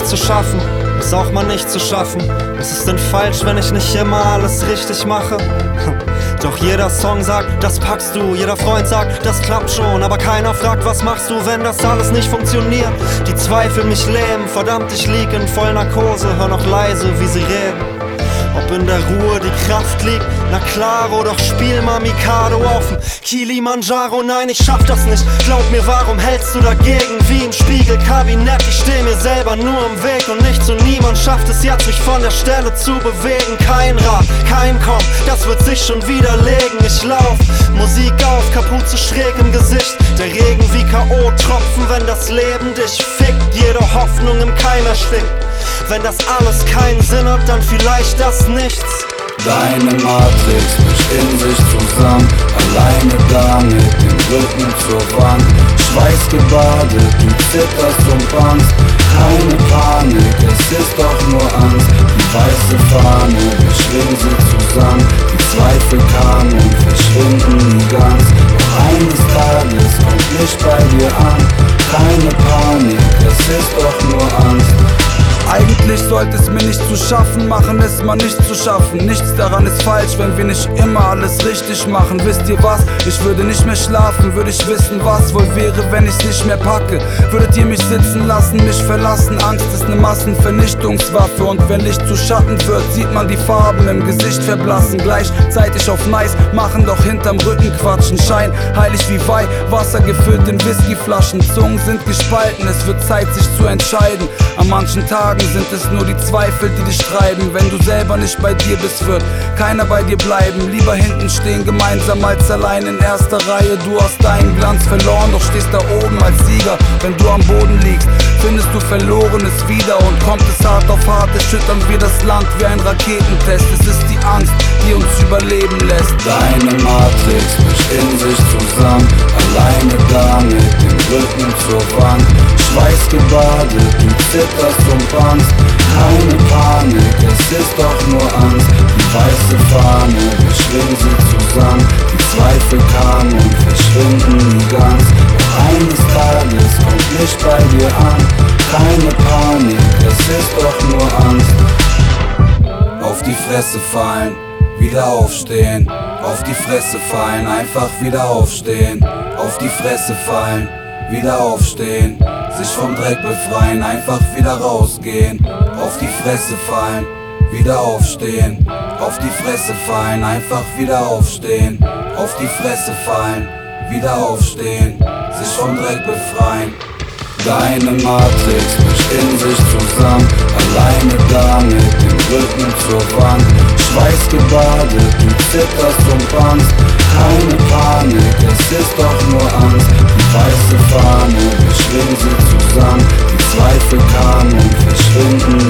zu schaffen, ist auch mal nicht zu schaffen. Was ist denn falsch, wenn ich nicht immer alles richtig mache? Doch jeder Song sagt, das packst du, jeder Freund sagt, das klappt schon, aber keiner fragt, was machst du, wenn das alles nicht funktioniert? Die Zweifel mich lähmen, verdammt, ich lieg in Vollnarkose, hör noch leise, wie sie reden. Ob in der Ruhe die Kraft liegt, na klaro, doch spiel mal Mikado auf'm Kilimanjaro. Nein, ich schaff das nicht, glaub mir, warum hältst du dagegen? Wie im Spiegelkabinett, ich steh mir selber nur im Weg und nicht so niemand schafft es jetzt, mich von der Stelle zu bewegen. Kein Rad, kein Komm, das wird sich schon widerlegen. Ich lauf, Musik auf, Kapuze schräg im Gesicht, der Regen wie K.O.-Tropfen, wenn das Leben dich fickt, jede Hoffnung im Keim erstickt. Wenn das alles keinen Sinn hat, dann vielleicht das Nichts. Deine Matrix mischt in sich zusammen, alleine da mit dem Rücken zur Wand. Schweißgebadet, du zitterst und bangst. Keine Panik, es ist doch nur Angst. Die weiße Fahne, wir schwingen sie zusammen. Die Zweifel kamen und verschwinden nie ganz. Doch eines Tages kommt Licht bei dir an. Keine Panik, es ist doch nur Angst. Eigentlich sollte es mir nicht zu schaffen machen, es mal nicht zu schaffen. Nichts daran ist falsch, wenn wir nicht immer alles richtig machen. Wisst ihr was? Ich würde nicht mehr schlafen, würde ich wissen, was wohl wäre, wenn ich's nicht mehr packe. Würdet ihr mich sitzen lassen, mich verlassen? Angst ist eine Massenvernichtungswaffe und wenn Licht zu Schatten wird, sieht man die Farben im Gesicht verblassen. Gleichzeitig auf nice, machen doch hinterm Rücken quatschen. Schein heilig wie Weih, Wasser gefüllt in Whiskyflaschen. Zungen sind gespalten, es wird Zeit sich zu entscheiden. An manchen Tagen sind es nur die Zweifel, die dich treiben. Wenn du selber nicht bei dir bist, wird keiner bei dir bleiben. Lieber hinten stehen gemeinsam als allein in erster Reihe. Du hast deinen Glanz verloren, doch stehst da oben als Sieger. Wenn du am Boden liegst, findest du Verlorenes wieder. Und kommt es hart auf hart, erschüttern wir das Land wie ein Raketentest. Es ist die Angst, die uns überleben lässt. Deine Matrix mischt in sich zusammen, alleine da mit dem Rücken zur Wand. Schweißgebadet, du zitterst und bangst. Keine Panik, es ist doch nur Angst. Die weiße Fahne, wir schwingen sie zusammen. Die Zweifel kamen und verschwinden nie ganz. Doch eines Tages kommt Licht bei dir an. Keine Panik, es ist doch nur Angst. Auf die Fresse fallen, wieder aufstehen. Auf die Fresse fallen, einfach wieder aufstehen. Auf die Fresse fallen, wieder aufstehen. Sich vom Dreck befreien, einfach wieder rausgehen. Auf die Fresse fallen, wieder aufstehen. Auf die Fresse fallen, einfach wieder aufstehen. Auf die Fresse fallen, wieder aufstehen. Sich vom Dreck befreien. Deine Matrix mischt in sich zusammen, alleine da mit dem Rücken zur Wand. Schweißgebadet, du zitterst und bangst. Keine Panik, es ist doch nur Angst. Die weiße Fahne, wir schwingen sie zusammen. Die Zweifel kamen und verschwinden